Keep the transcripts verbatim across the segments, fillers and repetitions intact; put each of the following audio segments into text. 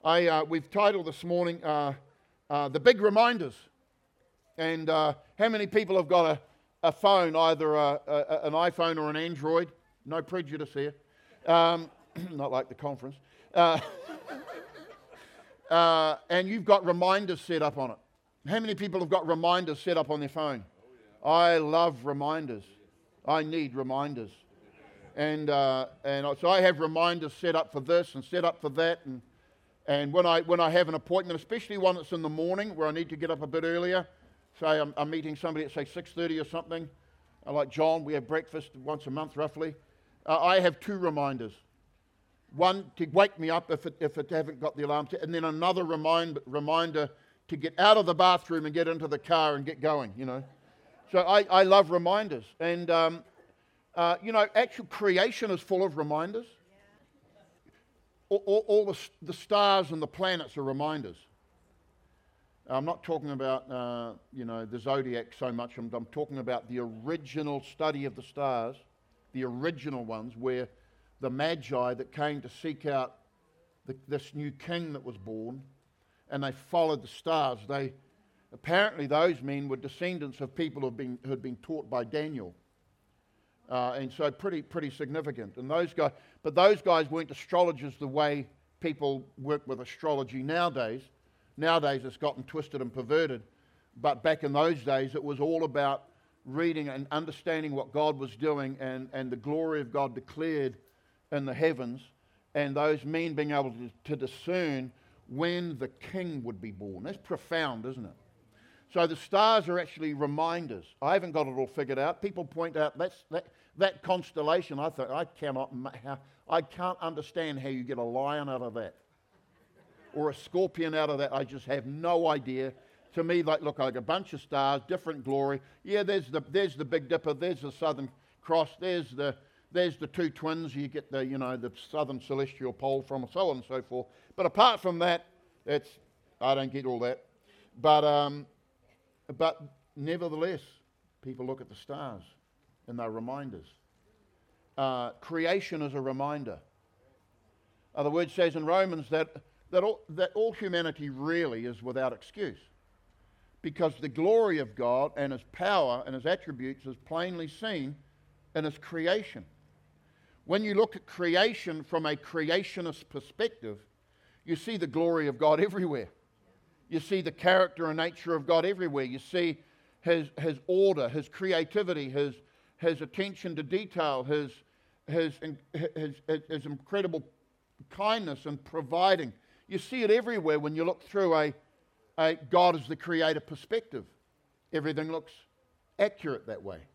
I, uh, we've titled this morning, uh, uh, The Big Reminders. And uh, how many people have got a, a phone, either a, a, an iPhone or an Android? No prejudice here. Um, not like the conference. Uh, uh, and you've got reminders set up on it. How many people have got reminders set up on their phone? I love reminders. I need reminders. And uh, and so I have reminders set up for this and set up for that. And and when I when I have an appointment, especially one that's in the morning where I need to get up a bit earlier, say I'm, I'm meeting somebody at say six thirty or something, I like John, we have breakfast once a month roughly. Uh, I have two reminders. One to wake me up if it, if it haven't got the alarm set, and then another remind, reminder to get out of the bathroom and get into the car and get going, you know. So I, I love reminders. And, um, uh, you know, actual creation is full of reminders. All, all, all the, the stars and the planets are reminders. I'm not talking about, uh, you know, the zodiac so much. I'm, I'm talking about the original study of the stars, the original ones where the magi that came to seek out the, this new king that was born, and they followed the stars. They apparently those men were descendants of people who had been, who had been taught by Daniel, uh, and so pretty pretty significant. And those guys, but those guys weren't astrologers the way people work with astrology nowadays. Nowadays it's gotten twisted and perverted, but back in those days it was all about reading and understanding what God was doing and, and the glory of God declared in the heavens, and those men being able to, to discern when the king would be born. That's profound, isn't it? So the stars are actually reminders. I haven't got it all figured out. People point out that's, that that constellation. I thought I cannot, how, I can't understand how you get a lion out of that, or a scorpion out of that. I just have no idea. To me, like look like a bunch of stars, different glory. Yeah, there's the there's the Big Dipper. There's the Southern Cross. There's the There's the two twins, you get the, you know, the southern celestial pole from, so on and so forth. But apart from that, it's, I don't get all that. But, um, but nevertheless, people look at the stars and they're reminders. Uh, creation is a reminder. Uh, the word says in Romans that, that, all, that all humanity really is without excuse, because the glory of God and His power and His attributes is plainly seen in His creation. When you look at creation from a creationist perspective, you see the glory of God everywhere. You see the character and nature of God everywhere. You see His, his order, His creativity, His, his attention to detail, His, his, his, his, his incredible kindness and providing. You see it everywhere when you look through a, a God as the creator perspective. Everything looks accurate that way.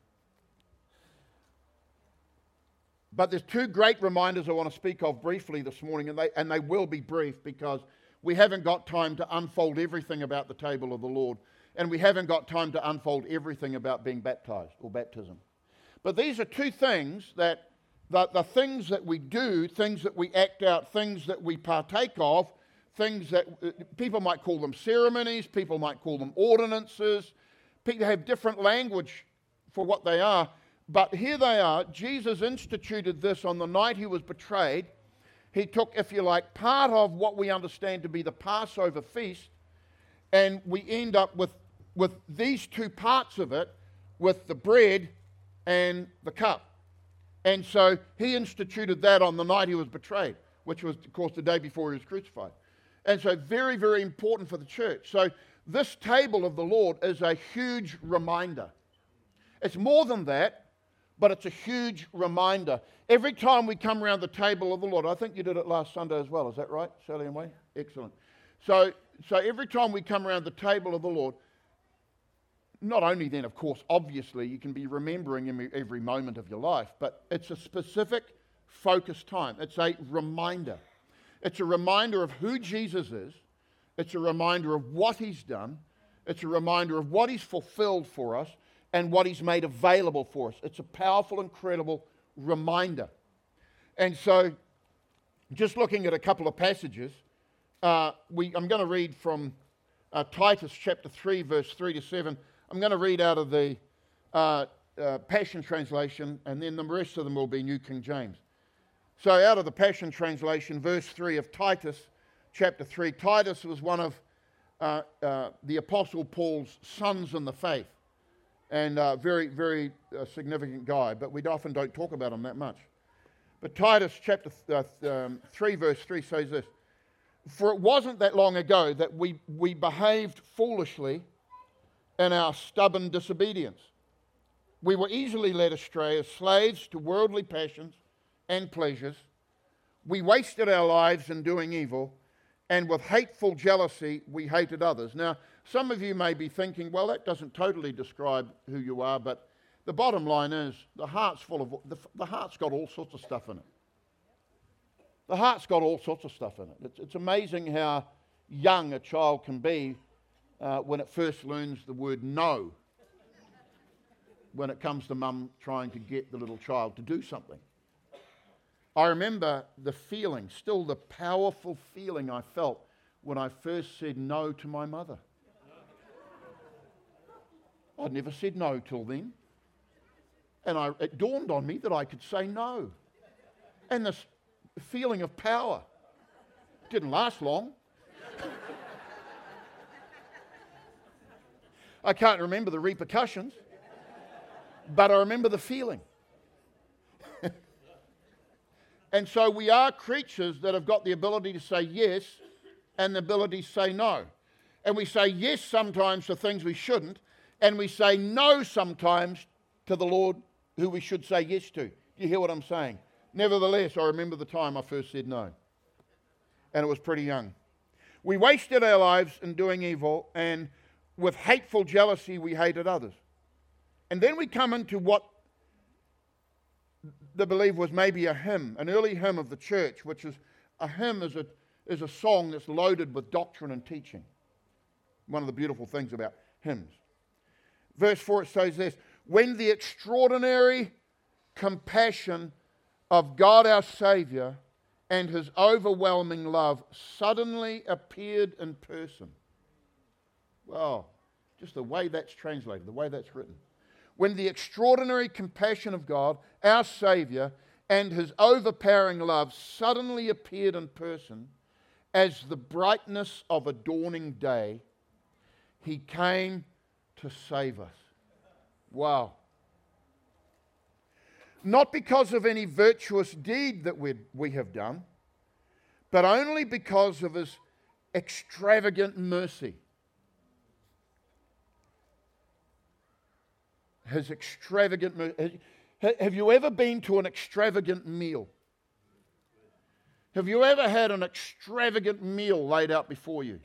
But there's two great reminders I want to speak of briefly this morning, and they, and they will be brief because we haven't got time to unfold everything about the table of the Lord, and we haven't got time to unfold everything about being baptized or baptism. But these are two things that, the, the things that we do, things that we act out, things that we partake of, things that uh, people might call them ceremonies, people might call them ordinances, people have different language for what they are. But here they are. Jesus instituted this on the night He was betrayed. He took, if you like, part of what we understand to be the Passover feast, and we end up with, with these two parts of it, with the bread and the cup. And so He instituted that on the night He was betrayed, which was, of course, the day before He was crucified. And so very, very important for the church. So this table of the Lord is a huge reminder. It's more than that, but it's a huge reminder. Every time we come around the table of the Lord, I think you did it last Sunday as well, is that right, Sally and Wayne? Excellent. So, so every time we come around the table of the Lord, not only then, of course, obviously, you can be remembering Him every moment of your life, but it's a specific, focused time. It's a reminder. It's a reminder of who Jesus is. It's a reminder of what He's done. It's a reminder of what He's fulfilled for us and what He's made available for us. It's a powerful, incredible reminder. And so, just looking at a couple of passages, uh, we, I'm going to read from uh, Titus chapter three, verse three to seven. I'm going to read out of the uh, uh, Passion Translation, and then the rest of them will be New King James. So out of the Passion Translation, verse three of Titus chapter three. Titus was one of uh, uh, the Apostle Paul's sons in the faith, and a uh, very, very uh, significant guy, but we often don't talk about him that much. But Titus chapter th- uh, um, three verse three says this, "For it wasn't that long ago that we, we behaved foolishly in our stubborn disobedience. We were easily led astray as slaves to worldly passions and pleasures. We wasted our lives in doing evil, and with hateful jealousy we hated others." Now, some of you may be thinking, well, that doesn't totally describe who you are, but the bottom line is the heart's full of, the, the heart's got all sorts of stuff in it. The heart's got all sorts of stuff in it. It's, it's amazing how young a child can be uh, when it first learns the word no, when it comes to mum trying to get the little child to do something. I remember the feeling, still the powerful feeling I felt when I first said no to my mother. I'd never said no till then. And I, it dawned on me that I could say no. And this feeling of power didn't last long. I can't remember the repercussions, but I remember the feeling. And so we are creatures that have got the ability to say yes and the ability to say no. And we say yes sometimes to things we shouldn't, and we say no sometimes to the Lord who we should say yes to. Do you hear what I'm saying? Nevertheless, I remember the time I first said no. And it was pretty young. We wasted our lives in doing evil, and with hateful jealousy we hated others. And then we come into what they believe was maybe a hymn, an early hymn of the church, which is a hymn is a, is a song that's loaded with doctrine and teaching. One of the beautiful things about hymns. Verse four, it says this, "When the extraordinary compassion of God our Saviour and his overwhelming love suddenly appeared in person." Wow, just the way that's translated, the way that's written. When the extraordinary compassion of God, our Saviour, and his overpowering love suddenly appeared in person as the brightness of a dawning day, he came to save us. Wow. Not because of any virtuous deed that we we have done, but only because of his extravagant mercy. His extravagant mercy. Have you ever been to an extravagant meal? Have you ever had an extravagant meal laid out before you?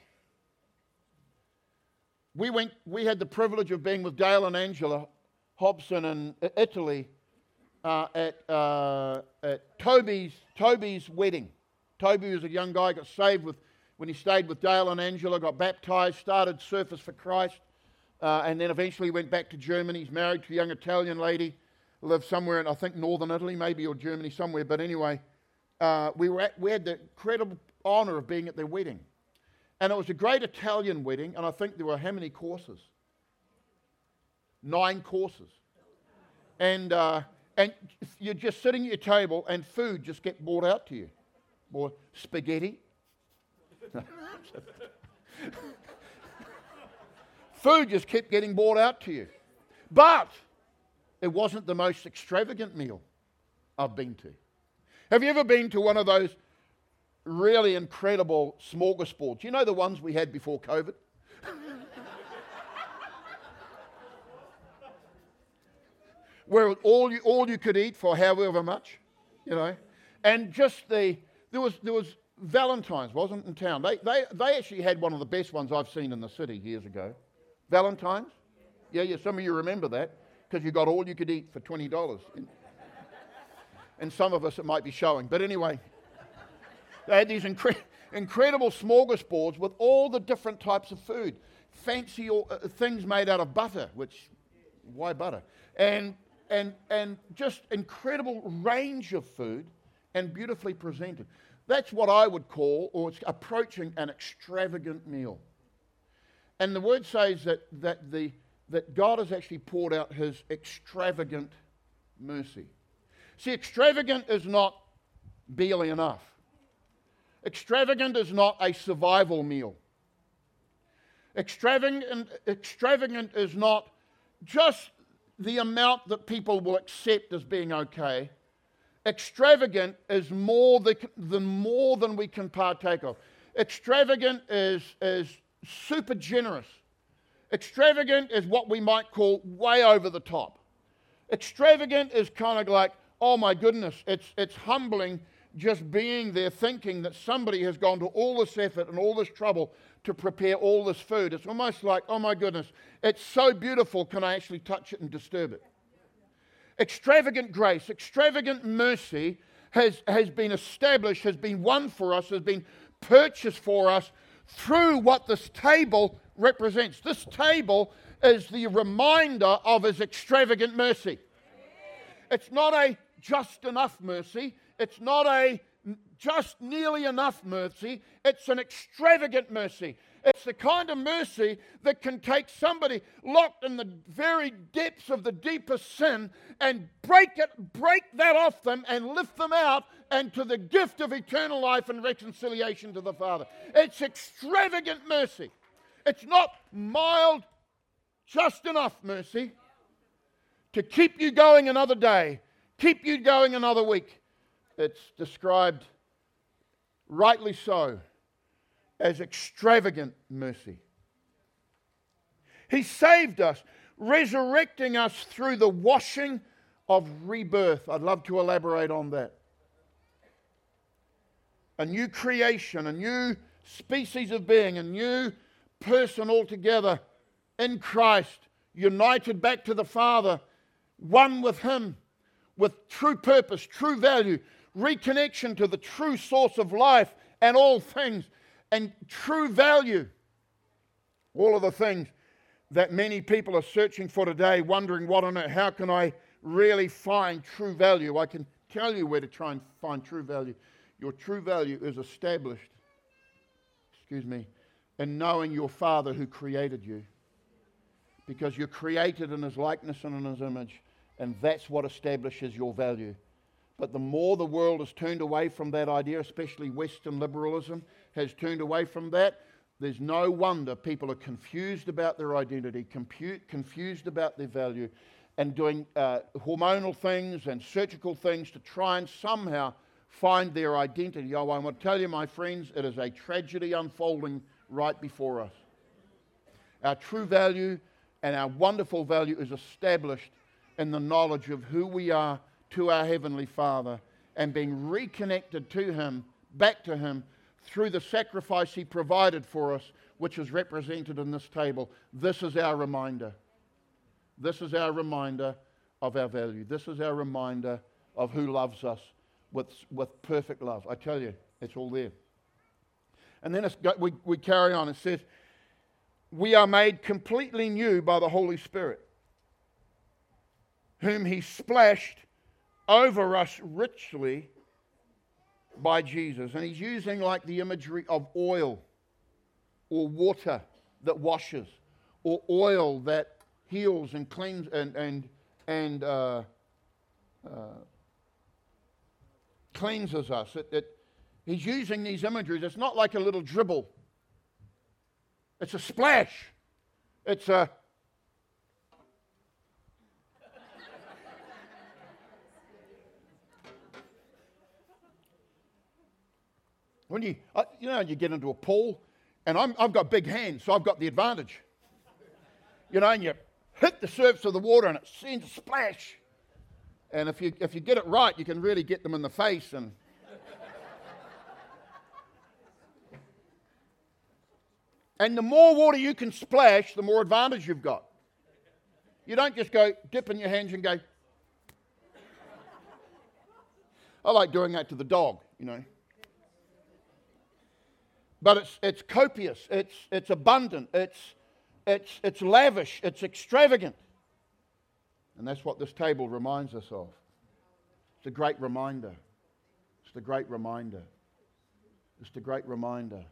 We went. We had the privilege of being with Dale and Angela Hobson in Italy uh, at uh, at Toby's Toby's wedding. Toby was a young guy, got saved with when he stayed with Dale and Angela, got baptized, started Surfers for Christ, uh, and then eventually went back to Germany. He's married to a young Italian lady, lived somewhere in I think northern Italy, maybe, or Germany somewhere. But anyway, uh, we were at, we had the incredible honour of being at their wedding. And it was a great Italian wedding, and I think there were how many courses? Nine courses. And uh, and you're just sitting at your table, and food just gets brought out to you. Or spaghetti. Food just kept getting brought out to you. But it wasn't the most extravagant meal I've been to. Have you ever been to one of those really incredible smorgasbords? You know the ones we had before COVID? Where all you all you could eat for however much, you know. And just the there was there was Valentine's, wasn't it, in town? They they they actually had one of the best ones I've seen in the city years ago. Valentine's? Yeah, yeah, some of you remember that because you got all you could eat for twenty dollars. And some of us it might be showing. But anyway, they had these incre- incredible smorgasbords with all the different types of food. Fancy uh, things made out of butter, which, why butter? And, and, and just incredible range of food and beautifully presented. That's what I would call, or it's approaching an extravagant meal. And the word says that, that, the, that God has actually poured out his extravagant mercy. See, extravagant is not barely enough. Extravagant is not a survival meal. Extravagant, extravagant is not just the amount that people will accept as being okay. Extravagant is more than more than we can partake of. Extravagant is, is super generous. Extravagant is what we might call way over the top. Extravagant is kind of like, oh my goodness, it's, it's humbling just being there thinking that somebody has gone to all this effort and all this trouble to prepare all this food. It's almost like, oh my goodness, it's so beautiful, can I actually touch it and disturb it? Extravagant grace, extravagant mercy has, has been established, has been won for us, has been purchased for us through what this table represents. This table is the reminder of His extravagant mercy. It's not a just enough mercy. It's not a just nearly enough mercy. It's an extravagant mercy. It's the kind of mercy that can take somebody locked in the very depths of the deepest sin and break it, break that off them and lift them out and to the gift of eternal life and reconciliation to the Father. It's extravagant mercy. It's not mild, just enough mercy to keep you going another day, keep you going another week. It's described, rightly so, as extravagant mercy. He saved us, resurrecting us through the washing of rebirth. I'd love to elaborate on that. A new creation, a new species of being, a new person altogether in Christ, united back to the Father, one with Him, with true purpose, true value, reconnection to the true source of life and all things, and true value. All of the things that many people are searching for today, wondering what on earth, how can I really find true value? I can tell you where to try and find true value. Your true value is established, excuse me, in knowing your Father who created you. Because you're created in His likeness and in His image, and that's what establishes your value. But the more the world has turned away from that idea, especially Western liberalism has turned away from that, there's no wonder people are confused about their identity, compu- confused about their value, and doing uh, hormonal things and surgical things to try and somehow find their identity. Oh, I want to tell you, my friends, it is a tragedy unfolding right before us. Our true value and our wonderful value is established in the knowledge of who we are to our Heavenly Father and being reconnected to Him, back to Him, through the sacrifice He provided for us, which is represented in this table. This is our reminder. This is our reminder of our value. This is our reminder of who loves us with, with perfect love. I tell you, it's all there. And then it's got, we, we carry on. It says, we are made completely new by the Holy Spirit, whom He splashed over us richly by Jesus. And He's using like the imagery of oil or water that washes, or oil that heals and cleans and and and uh, uh, cleanses us. It, it, he's using these imageries. It's not like a little dribble. It's a splash. It's a When you, uh, you know, you get into a pool, and I'm, I've got big hands, so I've got the advantage. You know, and you hit the surface of the water, and it sends a splash. And if you if you get it right, you can really get them in the face. And and the more water you can splash, the more advantage you've got. You don't just go dip in your hands and go. I like doing that to the dog, you know. But it's it's copious, it's it's abundant, it's it's it's lavish, it's extravagant. And that's what this table reminds us of. It's a great reminder. It's the great reminder. It's the great reminder.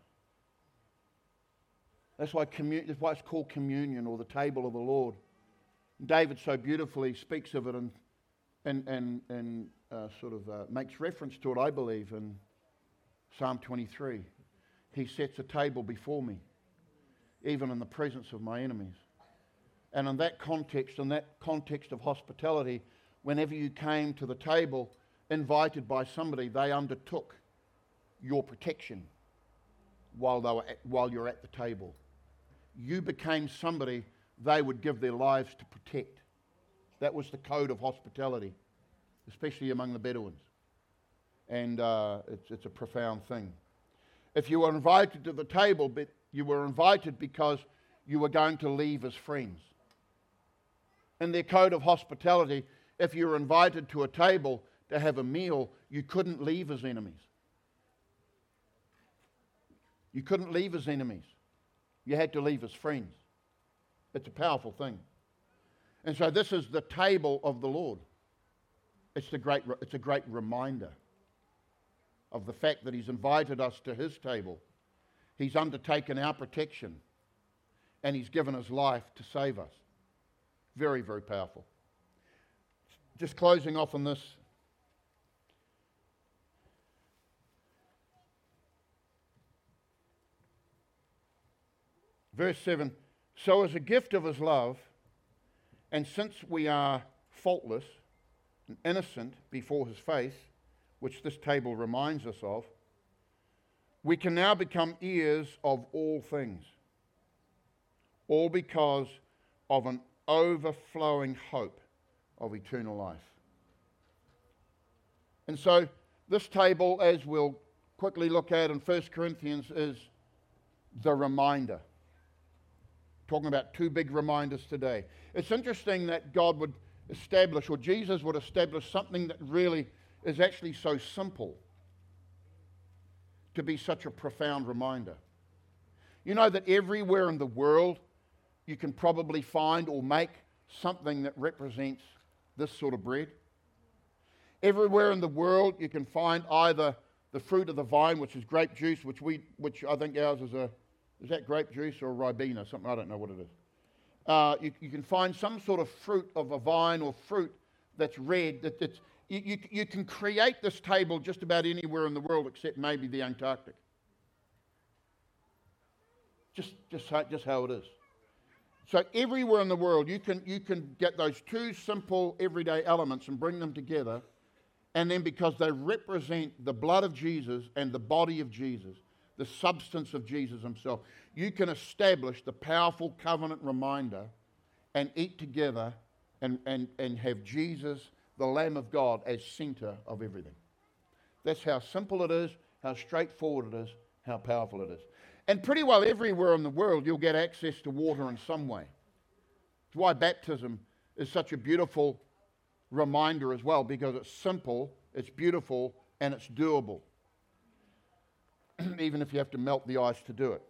That's why commun- that's why it's called communion, or the table of the Lord. David so beautifully speaks of it and and and, and uh, sort of uh, makes reference to it, I believe, in Psalm twenty-three, He sets a table before me, even in the presence of my enemies. And in that context, in that context of hospitality, whenever you came to the table invited by somebody, they undertook your protection while they were at, while you're at the table. You became somebody they would give their lives to protect. That was the code of hospitality, especially among the Bedouins. And uh, it's, it's a profound thing. If you were invited to the table, but you were invited because you were going to leave as friends. In their code of hospitality, if you were invited to a table to have a meal, you couldn't leave as enemies. You couldn't leave as enemies. You had to leave as friends. It's a powerful thing. And so this is the table of the Lord. It's, the great, it's a great reminder of the fact that He's invited us to His table. He's undertaken our protection, and He's given His life to save us. Very, very powerful. Just closing off on this. Verse seven, so as a gift of His love, and since we are faultless and innocent before His face, which this table reminds us of, we can now become heirs of all things, all because of an overflowing hope of eternal life. And so this table, as we'll quickly look at in First Corinthians, is the reminder. Talking about two big reminders today. It's interesting that God would establish, or Jesus would establish, something that really is actually so simple to be such a profound reminder. You know that everywhere in the world you can probably find or make something that represents this sort of bread. Everywhere in the world you can find either the fruit of the vine, which is grape juice, which we, which I think ours is a, is that grape juice or Ribena? Something, I don't know what it is. Uh, you, you can find some sort of fruit of a vine or fruit that's red. That, that's, you, you, you can create this table just about anywhere in the world except maybe the Antarctic. Just, just, how, just how it is. So everywhere in the world you can, you can get those two simple everyday elements and bring them together, and then because they represent the blood of Jesus and the body of Jesus, the substance of Jesus Himself, you can establish the powerful covenant reminder and eat together and, and, and have Jesus, the Lamb of God, as center of everything. That's how simple it is, how straightforward it is, how powerful it is. And pretty well everywhere in the world you'll get access to water in some way. It's why baptism is such a beautiful reminder as well, because it's simple, it's beautiful, and it's doable. Even if you have to melt the ice to do it.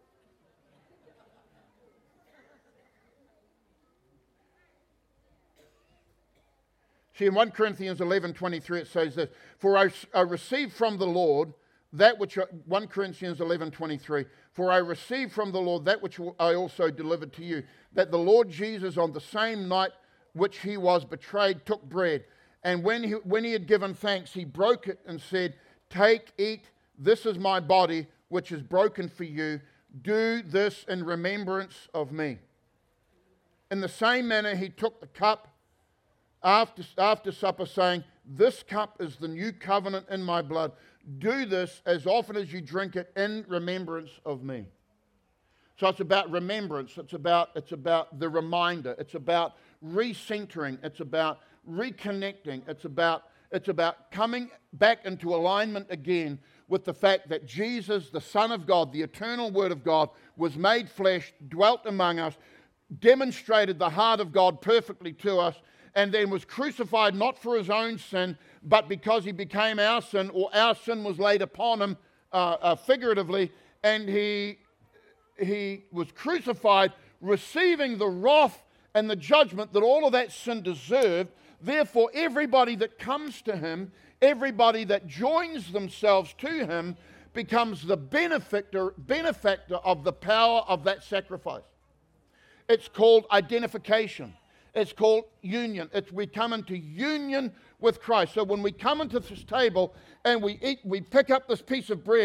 See, in First Corinthians eleven twenty-three it says this, for I, I received from the Lord that which, I, First Corinthians eleven twenty-three, for I received from the Lord that which I also delivered to you, that the Lord Jesus on the same night which He was betrayed took bread, and when he, when he had given thanks, He broke it and said, take, eat, this is my body which is broken for you. Do this in remembrance of me. In the same manner He took the cup after, after supper, saying, this cup is the new covenant in my blood. Do this as often as you drink it in remembrance of me. So it's about remembrance. It's about, it's about the reminder. It's about recentering. It's about reconnecting. It's about, it's about coming back into alignment again with the fact that Jesus, the Son of God, the eternal Word of God, was made flesh, dwelt among us, demonstrated the heart of God perfectly to us, and then was crucified not for His own sin, but because He became our sin, or our sin was laid upon Him uh, uh, figuratively, and he, he was crucified, receiving the wrath and the judgment that all of that sin deserved. Therefore, everybody that comes to Him, everybody that joins themselves to Him, becomes the benefactor, benefactor of the power of that sacrifice. It's called identification. It's called union. It's we come into union with Christ. So when we come into this table and we eat, we pick up this piece of bread,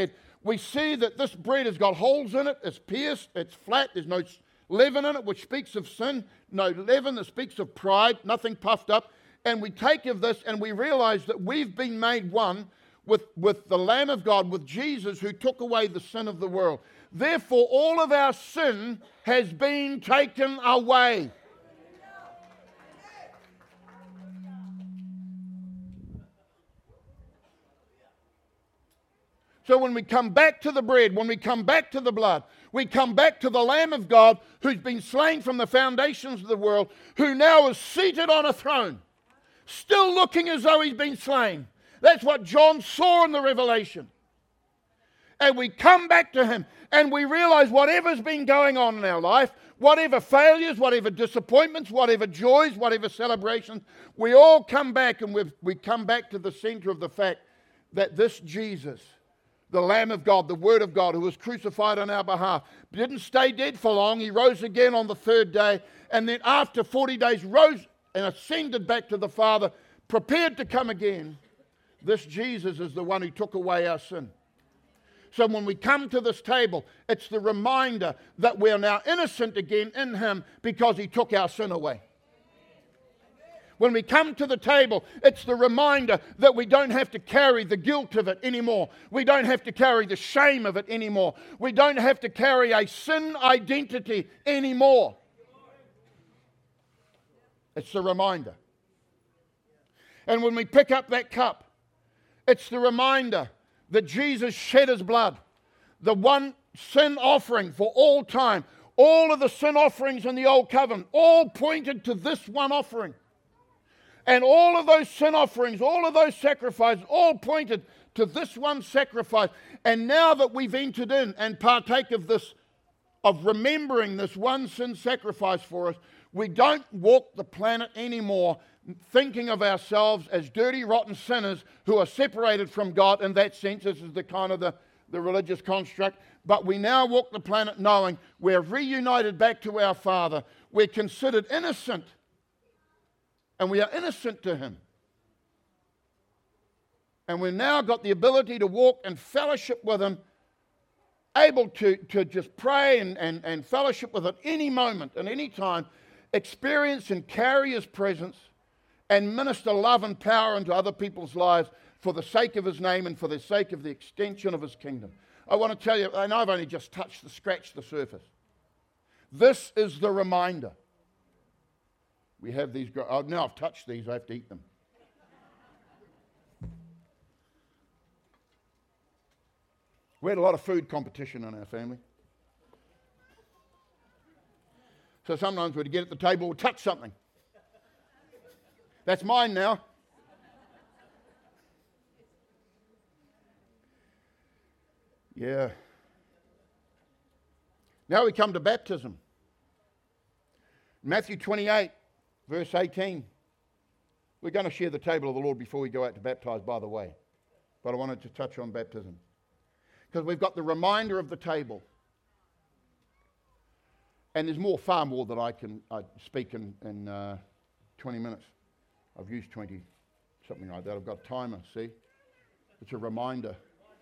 we see that this bread has got holes in it, it's pierced, it's flat, there's no leaven in it, which speaks of sin, no leaven that speaks of pride, nothing puffed up. And we take of this and we realize that we've been made one with, with the Lamb of God, with Jesus who took away the sin of the world. Therefore, all of our sin has been taken away. So when we come back to the bread, when we come back to the blood, we come back to the Lamb of God who's been slain from the foundations of the world, who now is seated on a throne, still looking as though he's been slain. That's what John saw in the Revelation. And we come back to him and we realize whatever's been going on in our life, whatever failures, whatever disappointments, whatever joys, whatever celebrations, we all come back and we we come back to the center of the fact that this Jesus, the Lamb of God, the Word of God, who was crucified on our behalf, didn't stay dead for long. He rose again on the third day, and then after forty days rose and ascended back to the Father, prepared to come again. This Jesus is the one who took away our sin. So when we come to this table, it's the reminder that we are now innocent again in him because he took our sin away. When we come to the table, it's the reminder that we don't have to carry the guilt of it anymore. We don't have to carry the shame of it anymore. We don't have to carry a sin identity anymore. It's the reminder. And when we pick up that cup, it's the reminder that Jesus shed his blood, the one sin offering for all time. All of the sin offerings in the Old Covenant all pointed to this one offering. And all of those sin offerings, all of those sacrifices, all pointed to this one sacrifice. And now that we've entered in and partake of this, of remembering this one sin sacrifice for us, we don't walk the planet anymore thinking of ourselves as dirty, rotten sinners who are separated from God. In that sense, this is the kind of the, the religious construct. But we now walk the planet knowing we're reunited back to our Father. We're considered innocent. And we are innocent to him. And we've now got the ability to walk and fellowship with him, able to, to just pray and, and, and fellowship with him any moment and any time, experience and carry his presence, and minister love and power into other people's lives for the sake of his name and for the sake of the extension of his kingdom. I want to tell you, and I've only just touched the scratched the surface. This is the reminder. We have these, oh, now I've touched these, I have to eat them. We had a lot of food competition in our family. So sometimes we'd get at the table, we'd touch something. That's mine now. Yeah. Now we come to baptism. Matthew twenty-eight. Verse eighteen, we're going to share the table of the Lord before we go out to baptize, by the way. But I wanted to touch on baptism. Because we've got the reminder of the table. And there's more, far more that I can I speak in, in uh, twenty minutes. I've used twenty, something like that. I've got a timer, see? It's a reminder.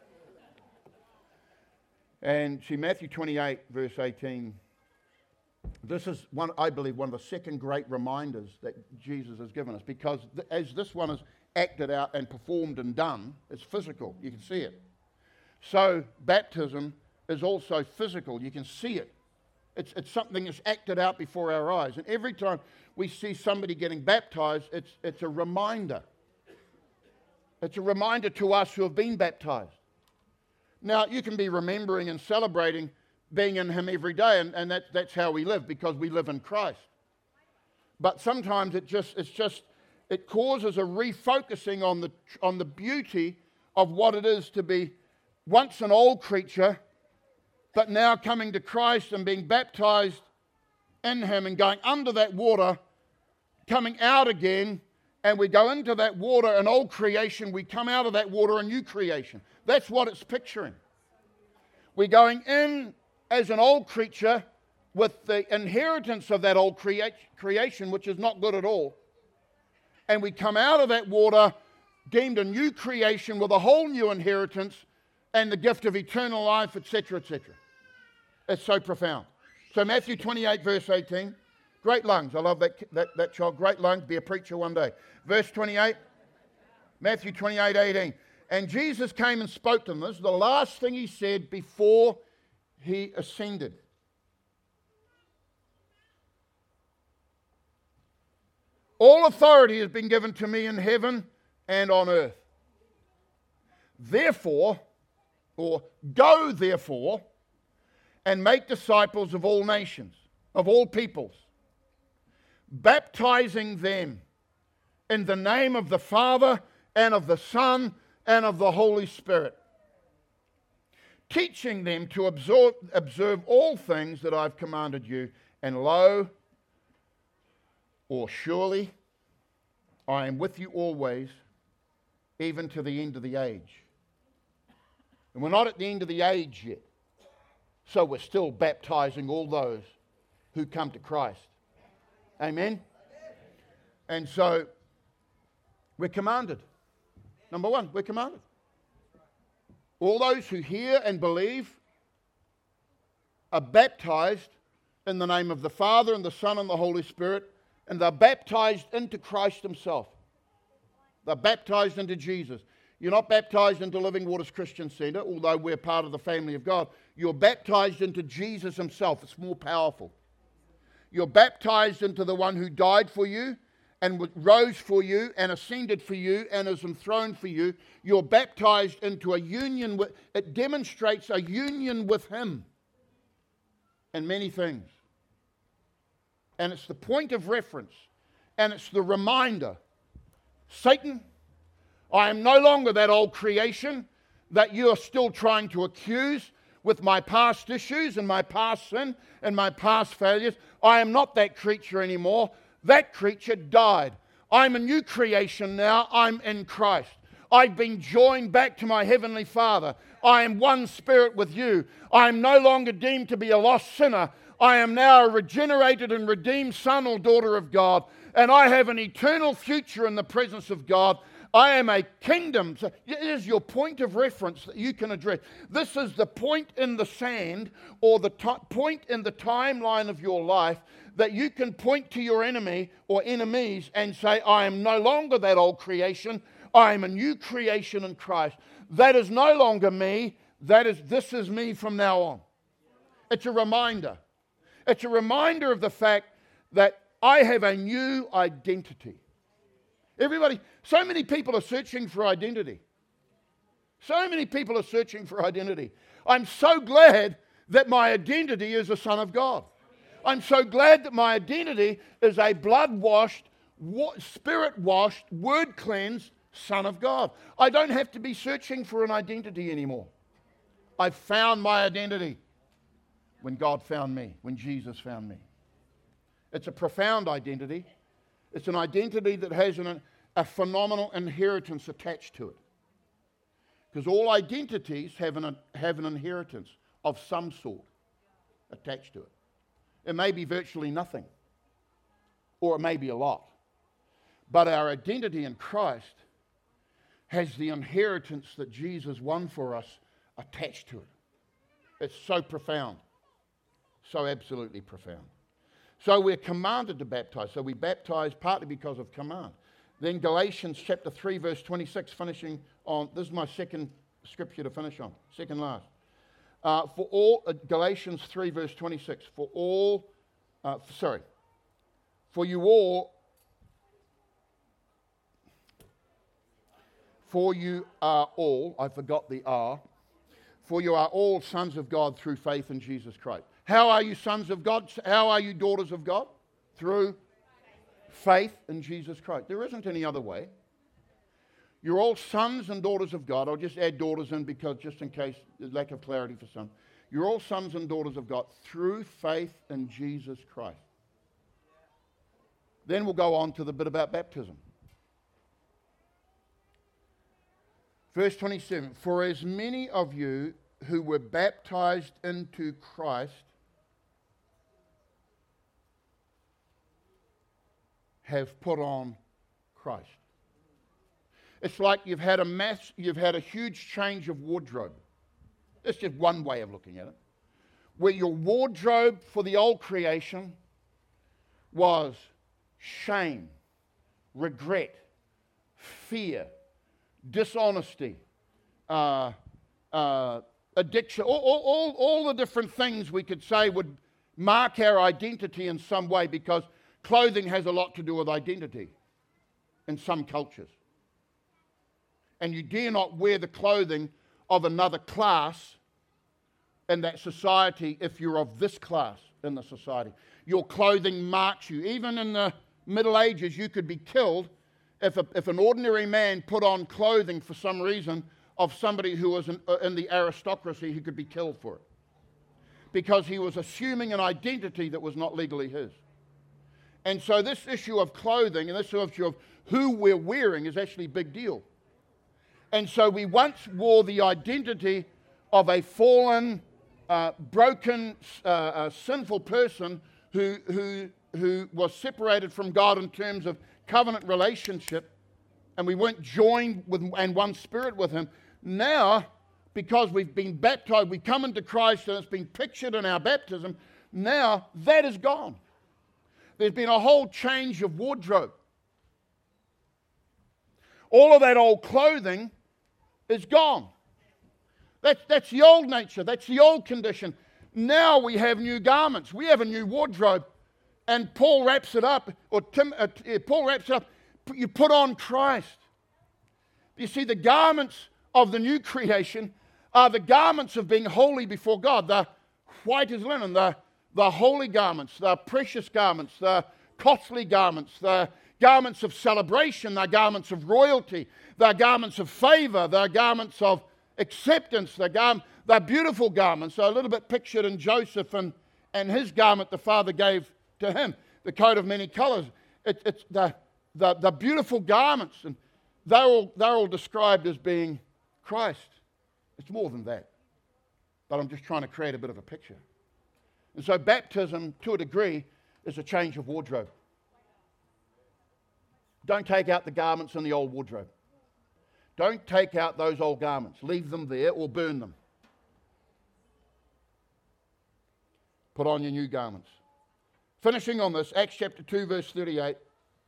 And see, Matthew twenty-eight, verse eighteen. This is, one, I believe, one of the second great reminders that Jesus has given us, because th- as this one is acted out and performed and done, it's physical. You can see it. So baptism is also physical. You can see it. It's, it's something that's acted out before our eyes. And every time we see somebody getting baptized, it's, it's a reminder. It's a reminder to us who have been baptized. Now, you can be remembering and celebrating being in him every day, and, and that, that's how we live, because we live in Christ. But sometimes it just it's just it causes a refocusing on the on the beauty of what it is to be once an old creature, but now coming to Christ and being baptized in him and going under that water, coming out again, and we go into that water, an old creation, we come out of that water, a new creation. That's what it's picturing. We're going in as an old creature with the inheritance of that old crea- creation, which is not good at all. And we come out of that water deemed a new creation with a whole new inheritance and the gift of eternal life, et cetera, et cetera. It's so profound. So Matthew twenty-eight, verse eighteen, great lungs. I love that, that, that child. Great lungs, be a preacher one day. Verse twenty-eight, Matthew twenty-eight, eighteen. And Jesus came and spoke to them. This is the last thing he said before he ascended. All authority has been given to me in heaven and on earth. Therefore, or go therefore, and make disciples of all nations, of all peoples, baptizing them in the name of the Father and of the Son and of the Holy Spirit, teaching them to observe, observe all things that I've commanded you, and lo, or surely, I am with you always, even to the end of the age. And we're not at the end of the age yet. So we're still baptizing all those who come to Christ. Amen? And so we're commanded. Number one, we're commanded. All those who hear and believe are baptized in the name of the Father and the Son and the Holy Spirit, and they're baptized into Christ himself. They're baptized into Jesus. You're not baptized into Living Waters Christian Centre, although we're part of the family of God. You're baptized into Jesus himself. It's more powerful. You're baptized into the one who died for you and rose for you and ascended for you and is enthroned for you. You're baptized into a union with, it demonstrates a union with him in many things. And it's the point of reference, and it's the reminder. Satan, I am no longer that old creation that you are still trying to accuse with my past issues and my past sin and my past failures. I am not that creature anymore. That creature died. I'm a new creation now. I'm in Christ. I've been joined back to my Heavenly Father. I am one spirit with you. I am no longer deemed to be a lost sinner. I am now a regenerated and redeemed son or daughter of God, and I have an eternal future in the presence of God. I am a kingdom. So it is your point of reference that you can address. This is the point in the sand or the t- point in the timeline of your life that you can point to your enemy or enemies and say, I am no longer that old creation. I am a new creation in Christ. That is no longer me. That is, this is me from now on. It's a reminder. It's a reminder of the fact that I have a new identity. Everybody, so many people are searching for identity. So many people are searching for identity. I'm so glad that my identity is a son of God. I'm so glad that my identity is a blood-washed, spirit-washed, word-cleansed son of God. I don't have to be searching for an identity anymore. I've found my identity when God found me, when Jesus found me. It's a profound identity. It's an identity that has an, a phenomenal inheritance attached to it. Because all identities have an, have an inheritance of some sort attached to it. It may be virtually nothing, or it may be a lot. But our identity in Christ has the inheritance that Jesus won for us attached to it. It's so profound. So absolutely profound. So we're commanded to baptize. So we baptize partly because of command. Then Galatians chapter three, verse twenty-six, finishing on, this is my second scripture to finish on, second last. Uh, for all, uh, Galatians three, verse twenty-six, for all, uh, sorry, for you all, for you are all, I forgot the are, for you are all sons of God through faith in Jesus Christ. How are you sons of God? How are you daughters of God? Through faith in Jesus Christ. There isn't any other way. You're all sons and daughters of God. I'll just add daughters in because just in case there's lack of clarity for some. You're all sons and daughters of God through faith in Jesus Christ. Then we'll go on to the bit about baptism. Verse twenty-seven, for as many of you who were baptized into Christ have put on Christ. It's like you've had a mass, you've had a huge change of wardrobe. That's just one way of looking at it. Where your wardrobe for the old creation was shame, regret, fear, dishonesty, uh, uh, addiction, all, all, all, all the different things we could say would mark our identity in some way, because clothing has a lot to do with identity in some cultures. And you dare not wear the clothing of another class in that society if you're of this class in the society. Your clothing marks you. Even in the Middle Ages, you could be killed if, a, if an ordinary man put on clothing for some reason of somebody who was in, uh, in the aristocracy. He could be killed for it, because he was assuming an identity that was not legally his. And so this issue of clothing and this issue of who we're wearing is actually a big deal. And so we once wore the identity of a fallen, uh, broken, uh, uh, sinful person who, who, who was separated from God in terms of covenant relationship, and we weren't joined with and one spirit with him. Now, because we've been baptized, we come into Christ and it's been pictured in our baptism, now that is gone. There's been a whole change of wardrobe. All of that old clothing is gone. That's, that's the old nature. That's the old condition. Now we have new garments. We have a new wardrobe. And Paul wraps it up, or Tim, uh, Paul wraps it up, you put on Christ. You see, the garments of the new creation are the garments of being holy before God. The white as linen, the, the holy garments, the precious garments, the costly garments, the garments of celebration, the garments of royalty, the garments of favor, the garments of acceptance, the, gar- the beautiful garments. So a little bit pictured in Joseph and, and his garment the Father gave to him, the coat of many colors. It, it's the, the, the beautiful garments, and they're all, they're all described as being Christ. It's more than that, but I'm just trying to create a bit of a picture. And so baptism, to a degree, is a change of wardrobe. Don't take out the garments in the old wardrobe. Don't take out those old garments. Leave them there or burn them. Put on your new garments. Finishing on this, Acts chapter two, verse thirty-eight.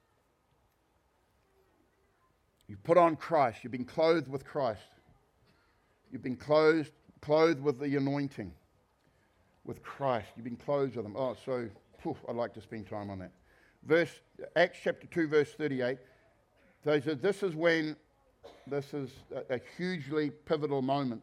You put on Christ. You've been clothed with Christ. You've been clothed, clothed with the anointing, with Christ. You've been clothed with him. Oh, so phew, I'd like to spend time on that. Verse Acts chapter two, verse thirty-eight. So this is when, this is a, a hugely pivotal moment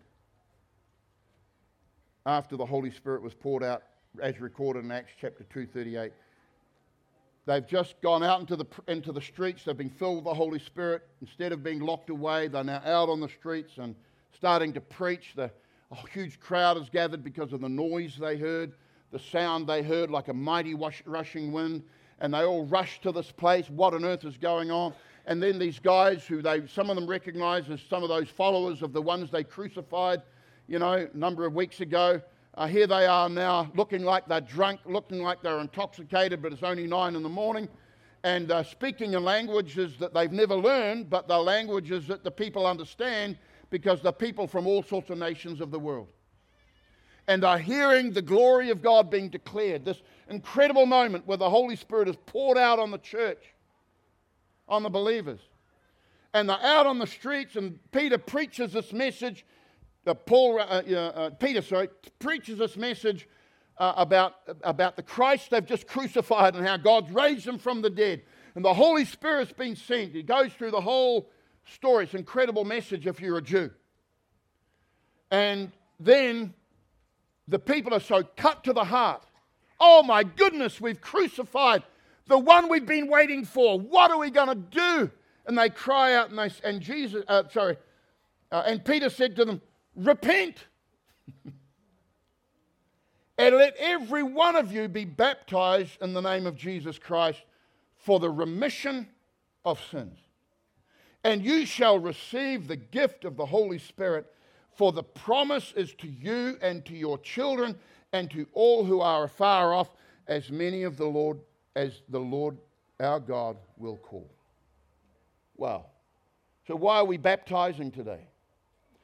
after the Holy Spirit was poured out, as recorded in Acts chapter two, thirty-eight. They've just gone out into the into the streets. They've been filled with the Holy Spirit. Instead of being locked away, they're now out on the streets and starting to preach. The a huge crowd has gathered because of the noise they heard, the sound they heard like a mighty wash, rushing wind, and they all rushed to this place. What on earth is going on? And then these guys who they, some of them recognize as some of those followers of the ones they crucified, you know, a number of weeks ago. Uh, here they are now looking like they're drunk, looking like they're intoxicated, but it's only nine in the morning, and uh, speaking in languages that they've never learned, but the languages that the people understand, because they're people from all sorts of nations of the world. And are hearing the glory of God being declared. This incredible moment where the Holy Spirit is poured out on the church, on the believers. And they're out on the streets, and Peter preaches this message. Uh, Paul, uh, uh, Peter, sorry, preaches this message uh, about, about the Christ they've just crucified and how God's raised him from the dead. And the Holy Spirit's been sent. He goes through the whole story. It's an incredible message if you're a Jew. And then the people are so cut to the heart. Oh my goodness, we've crucified the one we've been waiting for. What are we going to do? And they cry out, and, they, and Jesus, uh, sorry, uh, and Peter said to them, repent and let every one of you be baptized in the name of Jesus Christ for the remission of sins. And you shall receive the gift of the Holy Spirit, for the promise is to you and to your children and to all who are afar off, as many of the Lord as the Lord our God will call. Wow. So why are we baptizing today?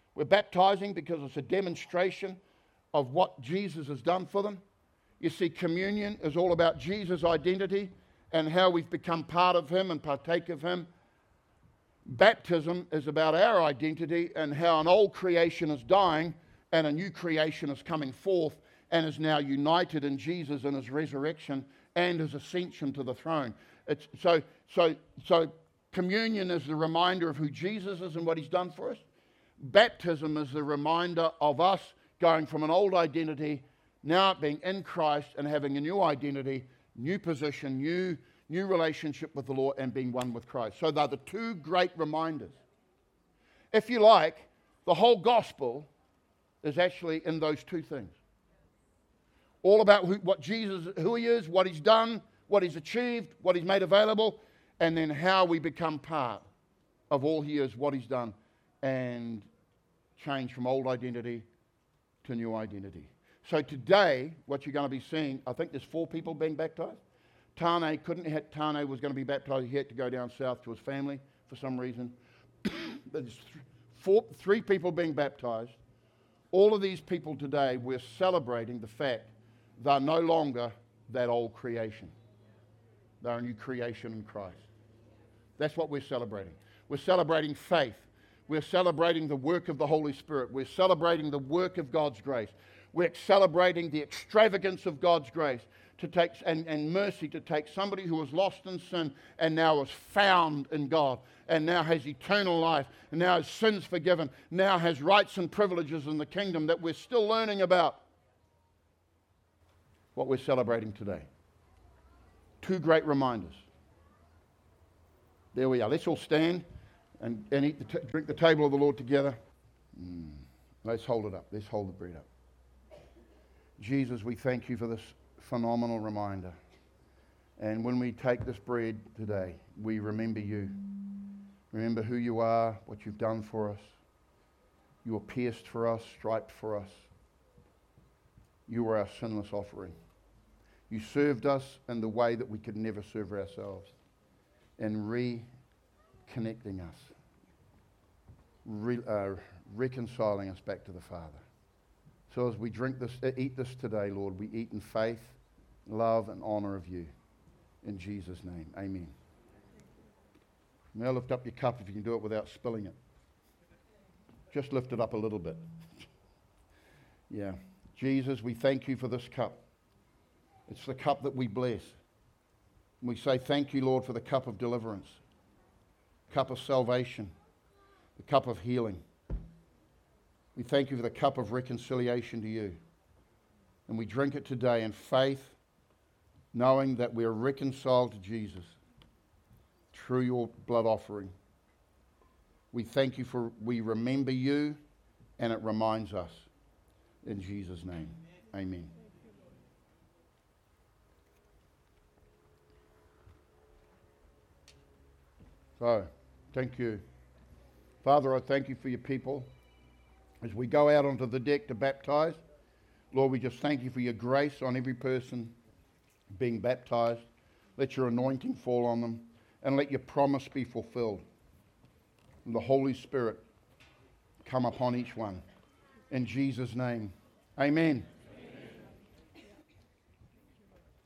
We're baptizing because it's a demonstration of what Jesus has done for them. You see, communion is all about Jesus' identity and how we've become part of him and partake of him. Baptism is about our identity and how an old creation is dying and a new creation is coming forth and is now united in Jesus and his resurrection and his ascension to the throne. It's, so, so, so communion is the reminder of who Jesus is and what he's done for us. Baptism is the reminder of us going from an old identity, now being in Christ and having a new identity, new position, new, new relationship with the Lord and being one with Christ. So they're the two great reminders. If you like, the whole gospel is actually in those two things. All about who, what Jesus, who he is, what he's done, what he's achieved, what he's made available, and then how we become part of all he is, what he's done, and change from old identity to new identity. So today, what you're going to be seeing, I think there's four people being baptized. Tane couldn't, Tane was going to be baptized. He had to go down south to his family for some reason. There's four, three people being baptized. All of these people today, we're celebrating the fact they're no longer that old creation. They're a new creation in Christ. That's what we're celebrating. We're celebrating faith. We're celebrating the work of the Holy Spirit. We're celebrating the work of God's grace. We're celebrating the extravagance of God's grace to take and, and mercy to take somebody who was lost in sin and now is found in God and now has eternal life and now has sins forgiven, now has rights and privileges in the kingdom that we're still learning about. What we're celebrating today. Two great reminders. There we are. Let's all stand and, and eat the t- drink the table of the Lord together. Mm. Let's hold it up. Let's hold the bread up. Jesus, we thank you for this phenomenal reminder. And when we take this bread today, we remember you. Remember who you are, what you've done for us. You were pierced for us, striped for us. You were our sinless offering. You served us in the way that we could never serve ourselves, in reconnecting us, re, uh, reconciling us back to the Father. So as we drink this, uh, eat this today, Lord, we eat in faith, love, and honor of you. In Jesus' name, amen. Now lift up your cup if you can do it without spilling it. Just lift it up a little bit. Yeah. Jesus, we thank you for this cup. It's the cup that we bless. And we say thank you, Lord, for the cup of deliverance, cup of salvation, the cup of healing. We thank you for the cup of reconciliation to you. And we drink it today in faith, knowing that we are reconciled to Jesus through your blood offering. We thank you for, we remember you, and it reminds us. In Jesus' name, amen. So, thank you. Father, I thank you for your people. As we go out onto the deck to baptize, Lord, we just thank you for your grace on every person being baptized. Let your anointing fall on them, and let your promise be fulfilled. And the Holy Spirit come upon each one. In Jesus' name, amen.